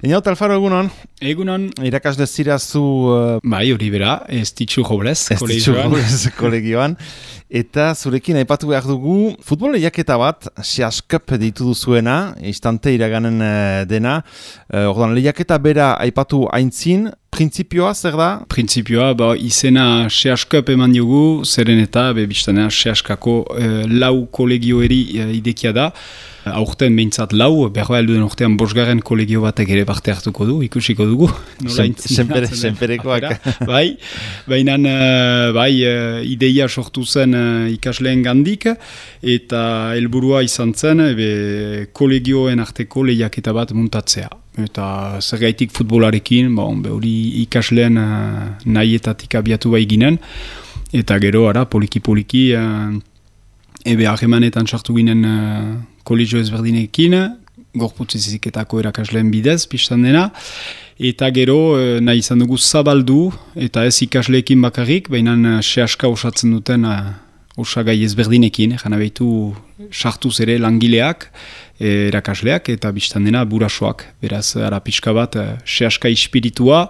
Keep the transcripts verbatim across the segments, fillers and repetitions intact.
Einaut Alfaro, egunon? Egunon. Irakasle zirazu... Uh, bai, hori bera, ez ditxu joblez, kolegioan. Ez ditxu joblez, kolegioan. Eta zurekin aipatu behar dugu, futbol lehiaketa bat, Seas Cup deitu duzuena, instante iraganen uh, dena. Uh, Ordan, lehiaketa bera aipatu aintzin, printzipioa zer da? Printzipioa, ba, izena Seas Cup eman diogu, zeren eta, be, biztanea, Seaskako uh, lau kolegioeri uh, idekia da. Aurten behintzat lau, behar heldu den urtean bosgarren kolegio batek ere parte hartuko du, ikusiko dugu. Senperekoak. Bai, baina bai, ideia sortu zen ikasleen gandik, eta helburua izan zen ebe, kolegioen arteko lehiaketa bat muntatzea. Eta zergaitik futbolarekin, bon, hori ikasleen nahietatik abiatu bai ginen, eta gero ara poliki-poliki, ebe harremanetan sartu ginen kolegio ezberdinekin, gorputz eziketako erakasleen bidez, pistan dena, eta gero nahi izan dugu zabaldu, eta ez ikasleekin bakarrik, baina Seaska osatzen duten osagai ezberdinekin, jana behitu sartuz ere langileak, erakasleak, eta pistan dena burasoak, beraz, ara pixka bat, Seaska ispiritua,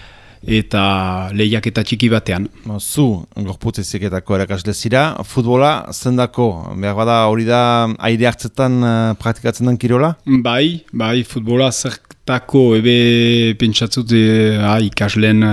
eta lehiaketa txiki batean. Zu, gorputz eziketako erakasle zira, futbola zendako, behar bada hori da aire hartzetan uh, praktikatzen den kirola? Bai, bai, futbola zertako ebe pentsatzut e, ah, ikasleen,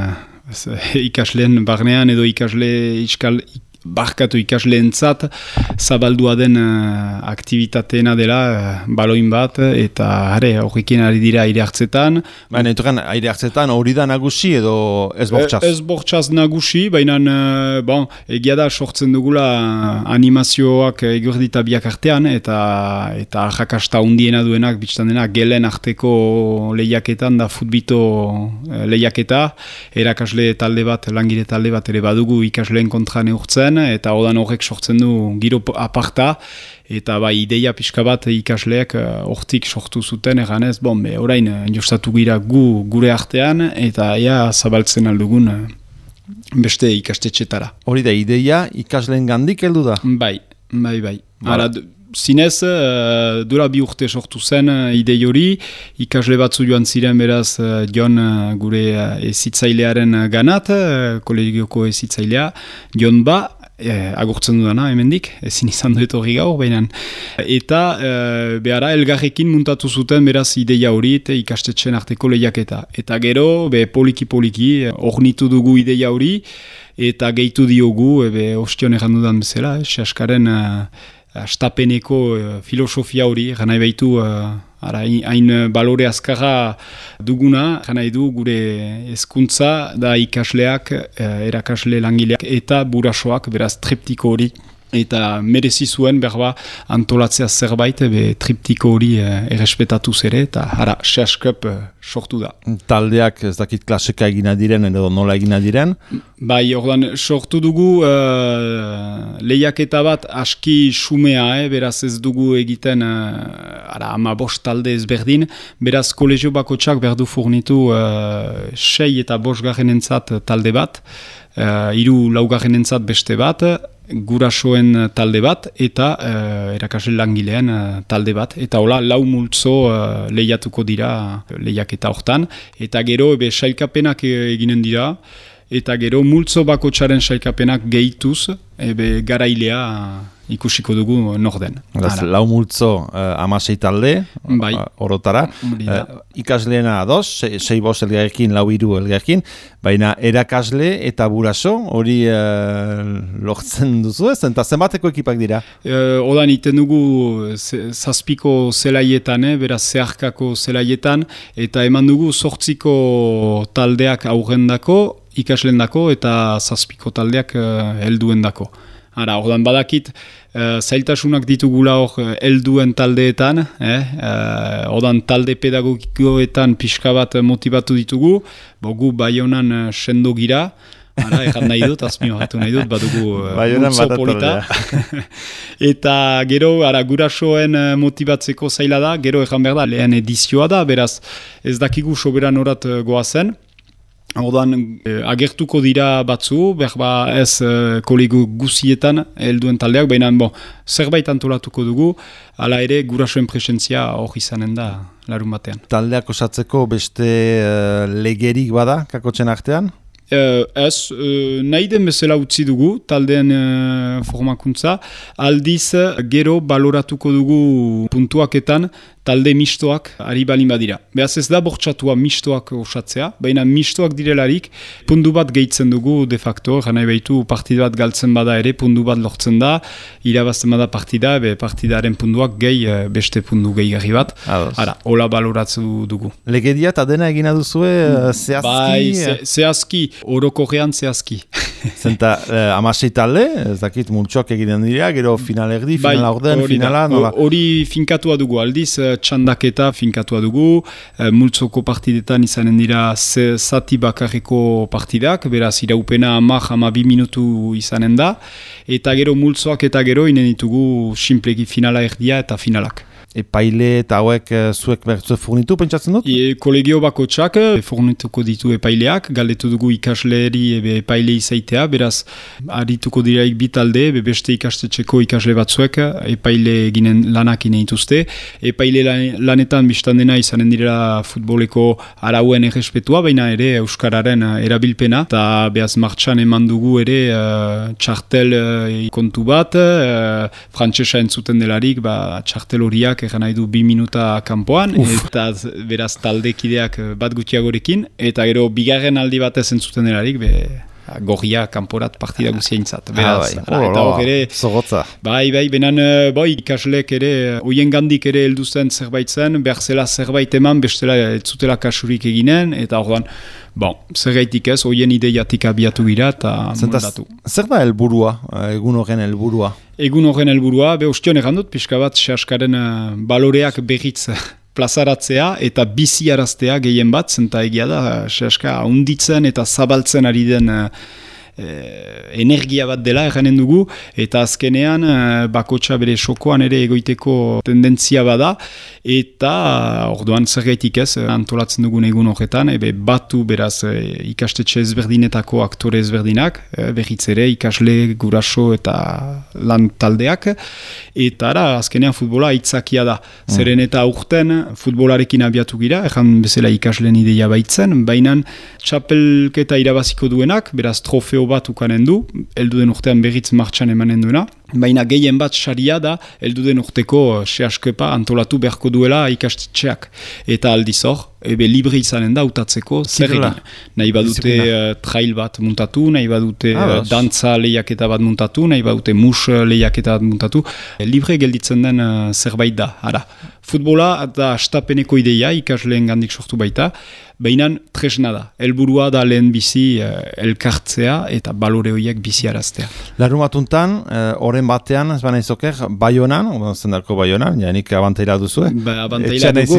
uh, ikasleen barnean edo ikasle iskal, barkatu ikasleentzat zabaldua den uh, aktivitateena dela uh, baloin bat, eta are, horrekin ari dira aire hartzetan. Baina, enturan, aire hartzetan hori da nagusi edo ez bortxaz? Ez bortxaz nagusi, baina uh, bon, egia da sortzen dugula animazioak eguerdita biak artean, eta eta jakasta hundiena duenak, biztan dena, gelen arteko lehiaketan da futbito uh, lehiaketa, erakasle talde bat, langile talde bat ere badugu ikasleen kontra neurtzen, eta odan horrek sortzen du giro aparta, eta bai ideia pixka bat ikasleak hortik uh, sortu zuten eganez, bon, be, orain jostatu gira gu gure artean, eta ea zabaltzen aldugun uh, beste ikastetxetara. Hori da, ideia ikasleen gandik heldu da? Bai, bai, bai. Ara, zinez, uh, dura bi urte sortu zen uh, idei hori, ikasle batzu joan ziren beraz uh, Jon uh, gure uh, ezitzailearen ganat, uh, kolegioko ezitzailea, Jon ba, Eh, agurtzen dudana, hemendik, ezin izan duet hori gaur, baina. Eta eh, behara elgarrekin muntatu zuten beraz ideia hori eta ikastetxen arteko lehiaketa. Eta gero, be, poliki-poliki, ornitu dugu ideia hori, eta gehitu diogu, ebe, ostion erran dudan bezala, eh, Seaskaren eh, astapeneko eh, filosofia hori, gana ebaitu, eh, hain balore azkarra duguna, gana edu gure hezkuntza da ikasleak, eh, erakasle langileak eta burasoak, beraz triptiko hori. Eta merezi zuen berba antolatzea zerbait, be, triptiko hori eh, errespetatuz ere, eta hara, Seas Cup eh, sortu da. Taldeak ez dakit klaseka egina diren edo nola egina diren? Bai, ordan, sortu dugu uh, lehiaketa bat aski xumea, eh, beraz ez dugu egiten uh, ara, ama bost talde ezberdin, beraz kolegio bakotxak berdu furnitu uh, sei eta bost garrenentzat talde bat, uh, hiru laugarrenentzat beste bat, gurasoen talde bat eta uh, erakasle langileen uh, talde bat, eta hola lau multzo uh, lehiatuko dira lehiaketa hortan, eta gero ebe sailkapenak eginen dira, eta gero multzo bakotxaren sailkapenak gehituz, ebe garailea uh, ikusiko dugu norden. Eraz, lau multzo uh, amasei talde, bai. uh, orotara, uh, ikasleena ados, sei, sei bost elgarrekin, lau hiru elgarrekin, baina erakasle eta buraso hori uh, lortzen duzu ez, eta zenbateko ekipak dira? Uh, odan iten dugu ze, zazpiko zelaietan, eh, beraz zeharkako zelaietan, eta eman dugu zortziko taldeak aurrendako, ikaslendako eta zazpiko taldeak uh, helduendako. Ara, ordan badakit, uh, zailtasunak ditugula hor helduen taldeetan, eh? uh, ordan talde pedagogikoetan pixka bat motivatu ditugu, bogu Baionan uh, sendo gira, ara, erran nahi dut, azmi horretu nahi dut, badugu uh, multzo polita. Eta gero, ara, gurasoen uh, motibatzeko zaila da, gero erran behar da, lehen edizioa da, beraz ez dakigu soberan horat uh, goazen, Orduan, eh, agertuko dira batzu, berba ez eh, kolego guzietan helduen taldeak, baina bon, zerbait antolatuko dugu, hala ere gurasoen presentzia hor izanen da larun batean. Taldeak osatzeko beste uh, legerik bada, kakotxen artean? Uh, ez, uh, nahi den bezala utzi dugu, taldeen uh, formakuntza, aldiz gero baloratuko dugu puntuaketan, talde mistoak ari balin badira. Beaz ez da bortxatua mistoak osatzea, baina mistoak direlarik pundu bat gehitzen dugu de facto, gana ebaitu partida bat galtzen bada ere pundu bat lortzen da, irabazten bada partida, be partidaren punduak gehi beste pundu gehigarri bat. Ara, hola baloratzu dugu. Legedia eta dena egina duzue zehazki? Bai, ze, zehazki, orokorrean zehazki. Zenta eh, amasei talde, ez dakit multxoak egiten dira, gero final erdi, bai, final orden, finala, nola? Hori finkatua dugu aldiz, txandaketa finkatua dugu, e, multzoko partidetan izanen dira ze, zati bakarriko partidak, beraz iraupena amak amabi minutu izanen da, eta gero multzoak eta gero inen ditugu simpleki finala erdia eta finalak. Epaile eta hauek zuek bertzu furnitu, pentsatzen dut? E, kolegio bako txak, furnituko ditu epaileak, galdetu dugu ikasleeri epaile izaitea, beraz, arituko diraik bitalde, beste ikastetxeko ikasle batzuek, epaile ginen lanak inen dituzte. Epaile lanetan biztan dena izanen dira futboleko arauen errespetua, baina ere euskararen erabilpena, eta behaz martxan eman dugu ere uh, txartel uh, kontu bat, uh, frantsesa entzuten delarik, ba, txartel horiak egan nahi du bi minuta kanpoan, eta beraz taldekideak bat gutxiagorekin, eta gero bigarren aldi batez entzuten delarik, be, gorria kanporat partida guzientzat. Beraz, ah, bai. eta hor ere, zogotza. Bai, bai, benan, bai, ikaslek ere, hoien gandik ere heldu zen zerbait zen, behar zela zerbait eman, bestela ez zutela kasurik eginen, eta orduan, bon, zergaitik ez, hoien ideiatik abiatu gira, eta moldatu. Zer da helburua, egun horren helburua? Egun horren helburua, be ostion egandut, pixka bat, sehaskaren uh, baloreak berriz plazaratzea eta bizi araztea gehien bat, zenta egia da, sehaska hunditzen eta zabaltzen ari den uh, energia bat dela erranen dugu, eta azkenean bakotxa bere sokoan ere egoiteko tendentzia bada, eta orduan zergaitik ez antolatzen dugun egun horretan, ebe batu beraz ikastetxe ezberdinetako aktore ezberdinak, berriz ere ikasle, guraso eta lan taldeak, eta ara azkenean futbola aitzakia da. Mm. Zeren eta urten futbolarekin abiatu gira, erran bezala ikasleen ideia baitzen, baina txapelketa irabaziko duenak, beraz trofeo bat ukanen du, heldu den urtean berriz martxan emanen duena, baina gehien bat saria da, heldu den urteko sehaskepa antolatu beharko duela ikastetxeak. Eta aldiz hor, ebe libre izanen da utatzeko zer egin. Nahi badute uh, trail bat muntatu, nahi badute uh, dantza lehiaketa bat muntatu, nahi badute mus lehiaketa bat muntatu. Libre gelditzen den uh, zerbait da. Ara, futbola eta astapeneko ideia ikasleen gandik sortu baita, baina tresna da. Helburua da lehen bizi uh, elkartzea eta balore horiek bizi araztea. Larun batuntan, horren uh, batean, ez baina izoker, Baionan, zendarko Baionan, janik abantaila duzu, eh? Ba, abantaila dugu.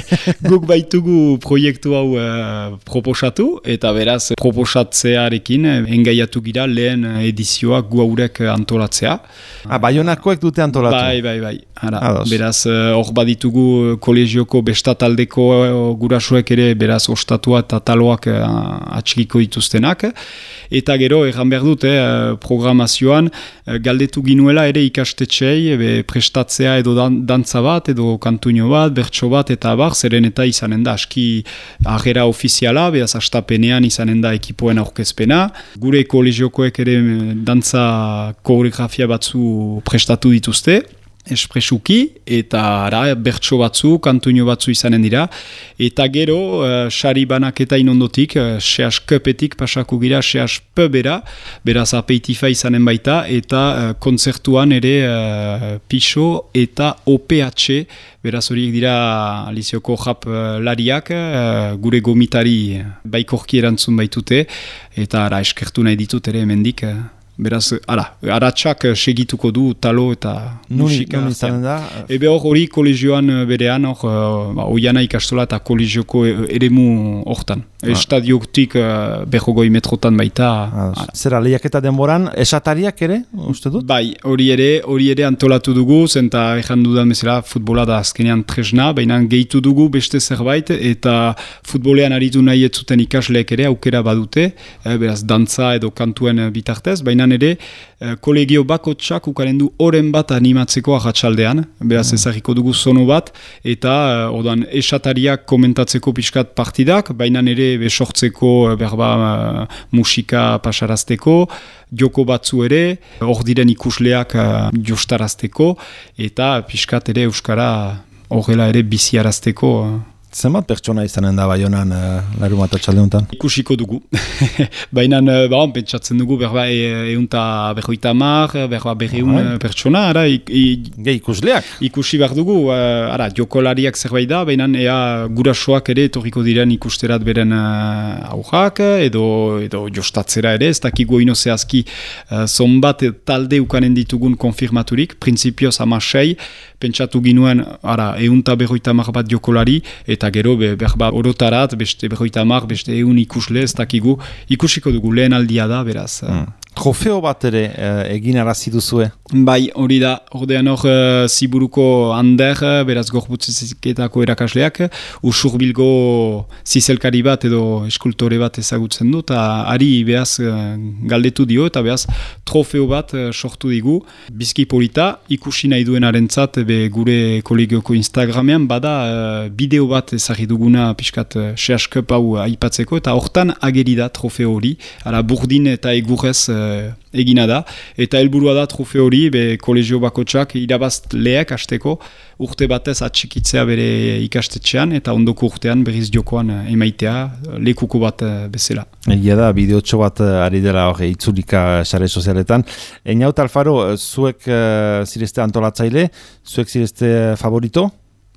Guk baitugu proiektu hau uh, proposatu, eta beraz proposatzearekin engaiatu gira lehen edizioa gu haurek antolatzea. Ah, Baionakoek dute antolatu? Bai, bai, bai. Ara, beraz, hor uh, baditugu kolegioko bestataldeko uh, gurasoek ere, beraz, ostatua eta taloak uh, atxikiko dituztenak, eta gero erran behar dut eh, programazioan uh, galdetu ginuela ere ikastetxei be, prestatzea edo dan, dantza bat edo kantuño bat, bertso bat eta bar, zeren eta izanen da aski agera ofiziala, beraz astapenean izanen da ekipoen aurkezpena, gure kolegiokoek ere dantza koreografia batzu prestatu dituzte, espresuki, eta ara, bertso batzu, kantuño batzu izanen dira, eta gero, uh, sari banaketa inondotik, uh, sehas köpetik pasako gira, sehas pöbera, beraz apeitifa izanen baita, eta uh, kontzertuan ere uh, piso eta O P H, beraz horiek dira Alizioko jap uh, lariak, uh, gure gomitari baikorki erantzun baitute, eta ara, eskertu nahi ditut ere hemendik, uh, beraz, ara, aratsak segituko du talo eta musika. Nuni izanen da? Ebe hor hori kolegioan berean, hor, uh, oiana ikastola eta kolegioko eremu hortan. Estadiotik uh, berrogoi metrotan baita. Ah, zera, lehiaketa denboran, esatariak ere, uste dut? Bai, hori ere, hori ere antolatu dugu, zenta ezan dudan bezala futbola da azkenean tresna, baina gehitu dugu beste zerbait, eta futbolean aritu nahi ez zuten ikasleek ere aukera badute, eh, beraz, dantza edo kantuen bitartez, baina ere, eh, kolegio bakotsak ukaren du oren bat animatzeko ahatsaldean, beraz, ezagiko dugu zono bat, eta uh, ordan esatariak komentatzeko pixkat partidak, baina ere besortzeko berba uh, musika pasarazteko, joko batzu ere, hor diren ikusleak uh, jostarazteko, eta pixkat ere euskara horrela ere biziarazteko. Uh. Zenbat pertsona izanen da Baionan uh, larun bat atxalde honetan? Ikusiko dugu. Baina, uh, ba, pentsatzen dugu, berba, eunta berroita mar, berba, berreun uh, pertsona, ara, ik, ik, Ge ikusleak? Ikusi behar dugu, uh, ara, jokolariak zerbait da, baina ea gurasoak ere etorriko diren ikusterat beren uh, aurrak, edo, edo jostatzera ere, ez dakigu ino zehazki uh, zonbat talde ukanen ditugun konfirmaturik, printzipioz amasei, pentsatu ginuen, ara, eunta berroita mar bat jokolari, eta eta gero be, berba orotarat, beste berroita mar, beste egun ikusle, ez dakigu, ikusiko dugu lehen aldia da, beraz. Mm. Trofeo bat ere eh, egin arazi duzue? Bai, hori da, ordean hor uh, ziburuko Ander, beraz gorputzeziketako erakasleak, Usurbilgo zizelkari bat edo eskultore bat ezagutzen du, eta ari behaz uh, galdetu dio, eta behaz trofeo bat uh, sortu digu. Bizki polita, ikusi nahi duenarentzat be gure kolegioko Instagramean, bada uh, bideo bat ezagri duguna pixkat uh, seaskup hau aipatzeko, eta hortan ageri da trofeo hori, ara burdin eta egurrez uh, egina da, eta helburua da trofeo hori, be kolegio bakotsak irabazt leheak hasteko, urte batez atxikitzea bere ikastetxean, eta ondoko urtean berriz jokoan emaitea, lekuko bat bezala. Egia da, bideotxo bat ari dela hori itzulika sare sozialetan. Einaut Alfaro, zuek uh, zirezte antolatzaile, zuek zirezte favorito?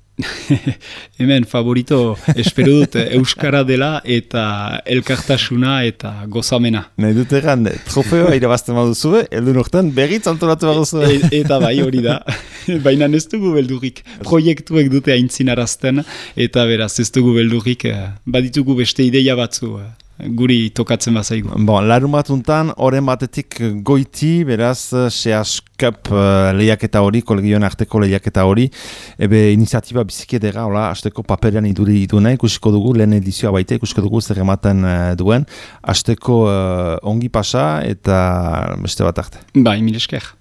Hemen favorito espero dut euskara dela eta elkartasuna eta gozamena. Nahi dut egan, trofeoa irabazten baduzue, eldun urtean berriz antolatu baduzue. E, eta bai hori da, baina ez dugu beldurrik. Proiektuek dute aintzinarazten, eta beraz ez dugu beldurrik, baditugu beste ideia batzu. Guri tokatzen bazaigu. Bon, larun batuntan, oren batetik goiti, beraz, Seas Cup uh, lehiaketa hori, kolegioen arteko lehiaketa hori, ebe iniziatiba bizikedera, hola, hasteko paperean iduri iduna, ikusiko dugu, lehen edizioa baita, ikusiko dugu zer ematen uh, duen, hasteko uh, ongi pasa eta beste bat arte. Bai, mil esker.